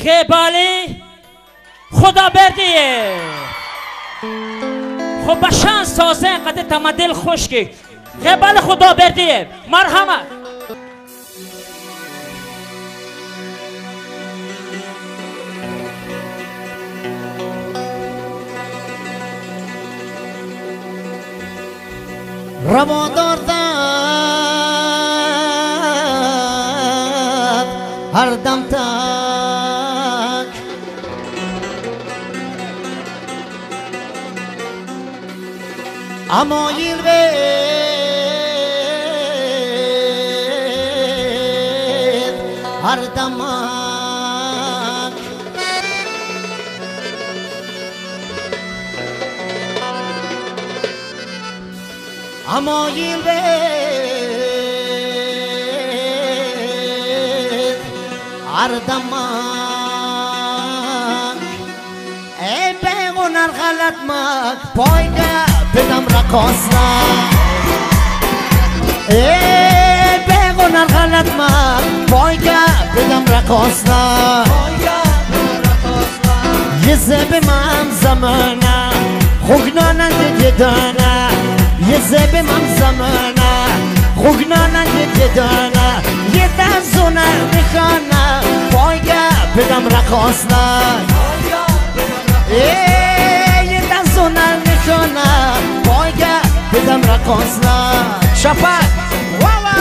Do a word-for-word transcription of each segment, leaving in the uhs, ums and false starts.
خیبالی خدا بردیه خب بشان سازه اینقدر تما دل خوش که خیبالی خدا بردیه مرحمت روا داردن هر دم تک اما یل بید هر دمک اما یل بید هر دمک ای بیگونر غلط مک پایگه بدم رقاصنا ای بیگونر غلط مک پایگه بدم رقاصنا یه زبه من زمانه خوگنانند دیدانه یه زبه من زمانه خوگنانند دیدانه یه دزونه میخانه پایگه بدم رقاصنا ای یه دزونه میخانه پایگه بدم رقاصنا شفت واوا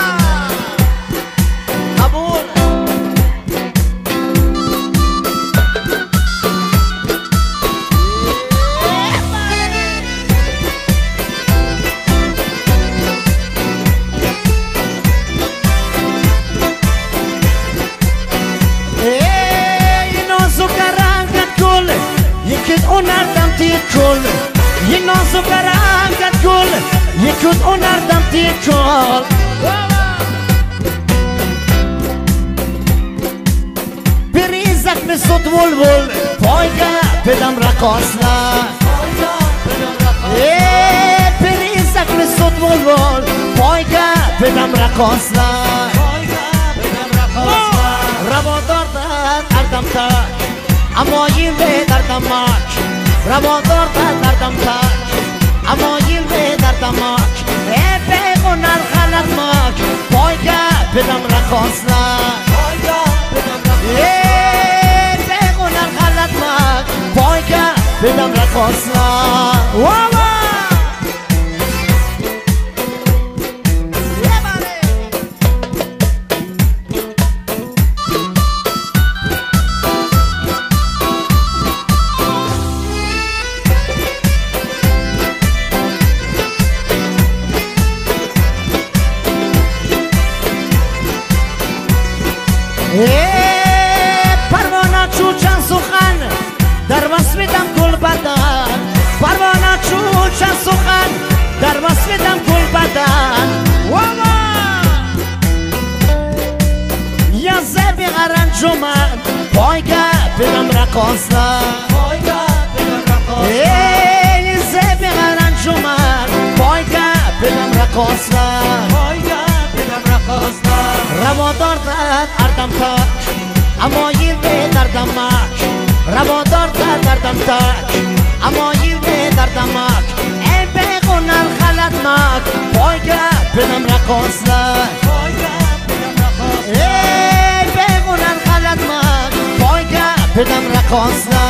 قبول یکت اونردم تیر کل یه نازو برنگت گل یکت اونردم تیر کل بریزک مثل بلبل پایگه بدم رقاصنا بریزک مثل بلبل پایگه بدم رقاصنا روا داردن اردم تک اما یل به دردمک روا داردن دردم تک اما یل به دردمک ای بیگونر غلط مک پایگه بدم رقاصنا ای بیگونر غلط مک پایگه بدم رقاصنا واوا پروانه چوچن سخن در وصفیدم گل بدن پروانه چوچن سخن در وصفیدم گل بدن واوا یا زبی غرنجومن پایگه بدم رقاصنا ای زبی غرنجومن پایگه بدم رقاصنا روا داردن اردم تک اما یل به دردمک روا داردن اردم تک اما یل به دردمک ای بیگونر غلط مک پایگه بدم رقاصنا ای بیگونر غلط مک پایگه بدم رقاصنا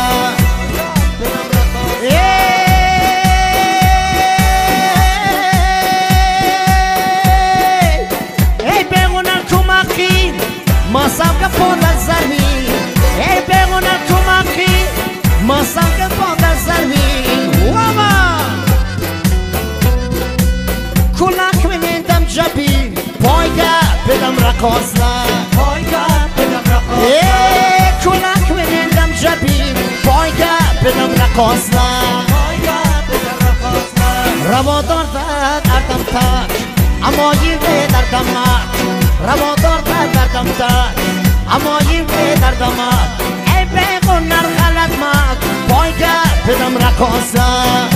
ماسم که پادر زمین ای بیگونر کمکی ماسم که پادر زمین واما کلک میندم جبین پایگه بدم رقاصنا ای کلک میندم جبین پایگه بدم رقاصنا روا داردن اردم تک اما یل به دردمک روا داردن دردم تک اما یل به دردمک ای بیگونر غلط مک پایگه بدم رقاصنا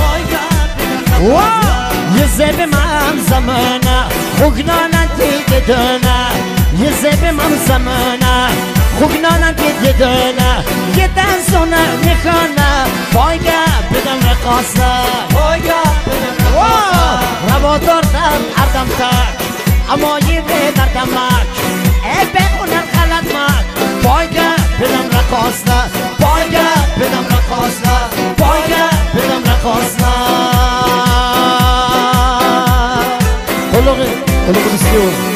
یه زبه من زمانه خوگنانه دیگه دانه یه زبه من زمانه خوگنانم که دونه یه دنسونه میخانه پایگه بدم رقاصه پایگه بدم رقاصه روا دردم اردم تک اما یه به دردم مک ای بخونن خلط مک پایگه بدم رقاصه پایگه بدم رقاصه پایگه بدم رقاصه قلوغ قلوغ بسیار